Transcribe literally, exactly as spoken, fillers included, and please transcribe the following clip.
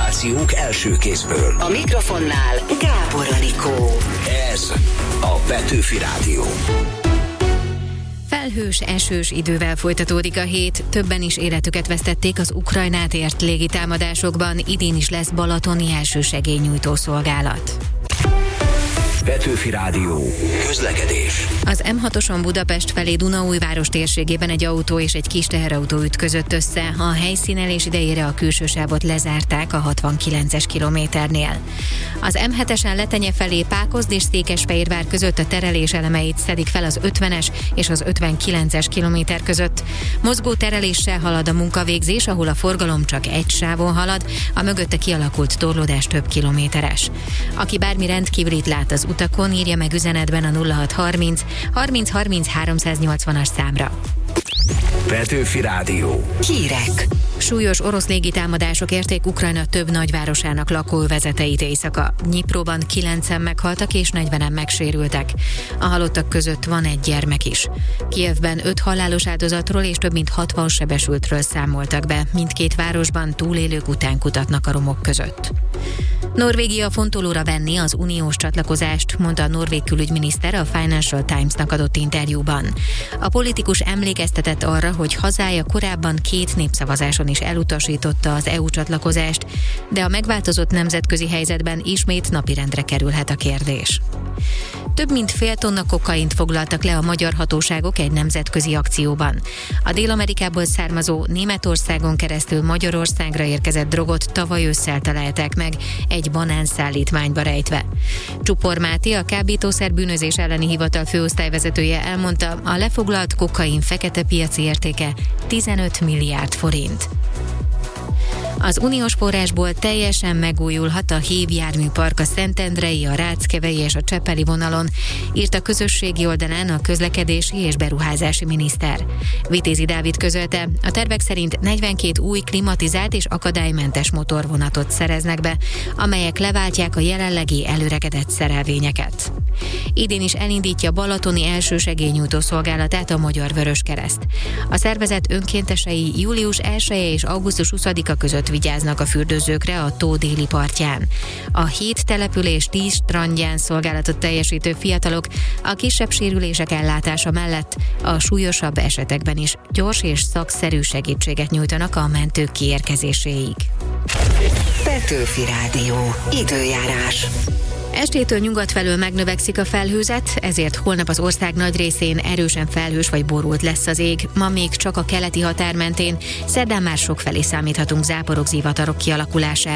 információk első kézből. A mikrofonnál Gábor Anikó. Ez a Petőfi Rádió. Felhős, esős idővel folytatódik a hét, többen is életüket vesztették az Ukrajnát ért légitámadásokban, idén is lesz balatoni elsősegélynyújtó szolgálat. Petőfi Rádió. Közlekedés. Az em hatoson Budapest felé Dunaújváros térségében egy autó és egy kis teherautó ütközött össze. A helyszínelés idejére a külső sávot lezárták a hatvankilences kilométernél. Az em hetesen Letenye felé Pákozd és Székesfehérvár között a terelés elemeit szedik fel az ötvenes és az ötvenkilences kilométer között. Mozgó tereléssel halad a munkavégzés, ahol a forgalom csak egy sávon halad, a mögötte kialakult torlódás több kilométeres. Aki bármi rendkívülit lát az utakon, írja meg üzenetben a nulla hat harminc harminc harminc háromszáznyolcvanas számra. Petőfi Rádió. Hírek. Súlyos orosz légitámadások érték Ukrajna több nagyvárosának lakóövezeteit éjszaka. Nyipróban kilencen meghaltak és negyvenen megsérültek. A halottak között van egy gyermek is. Kijevben öt halálos áldozatról és több mint hatvan sebesültről számoltak be. Mindkét városban túlélők után kutatnak a romok között. Norvégia fontolóra venni az uniós csatlakozást, mondta a norvég külügyminiszter a Financial Times-nak adott interjúban. A politikus emlékeztetett arra, hogy hazája korábban két népszavazáson is elutasította az é u csatlakozást, de a megváltozott nemzetközi helyzetben ismét napirendre kerülhet a kérdés. Több mint fél tonna kokaint foglaltak le a magyar hatóságok egy nemzetközi akcióban. A Dél-Amerikából származó, Németországon keresztül Magyarországra érkezett drogot tavaly ősszel találták meg, egy banánszállítmányba rejtve. Csupor Máté, a kábítószer bűnözés elleni hivatal főosztályvezetője elmondta, a lefoglalt kokain fekete piaci értéke tizenöt milliárd forint. Az uniós forrásból teljesen megújulhat a hév járműpark a Szentendrei, a Ráckevei és a Csepeli vonalon, írt a közösségi oldalán a közlekedési és beruházási miniszter. Vitézi Dávid közölte, a tervek szerint negyvenkét új klimatizált és akadálymentes motorvonatot szereznek be, amelyek leváltják a jelenlegi előregedett szerelvényeket. Idén is elindítja balatoni elsősegélynyújtó szolgálatát a Magyar Vöröskereszt. A szervezet önkéntesei július elseje és augusztus huszadika között vigyáznak a fürdőzőkre a tó déli partján. A hét település tíz strandján szolgálatot teljesítő fiatalok a kisebb sérülések ellátása mellett a súlyosabb esetekben is gyors és szakszerű segítséget nyújtanak a mentők kiérkezéséig. Petőfi Rádió. Időjárás. Estétől nyugat felől megnövekszik a felhőzet, ezért holnap az ország nagy részén erősen felhős vagy borult lesz az ég. Ma még csak a keleti határ mentén, szerdán már sokfelé számíthatunk záporok, zivatarok kialakulására.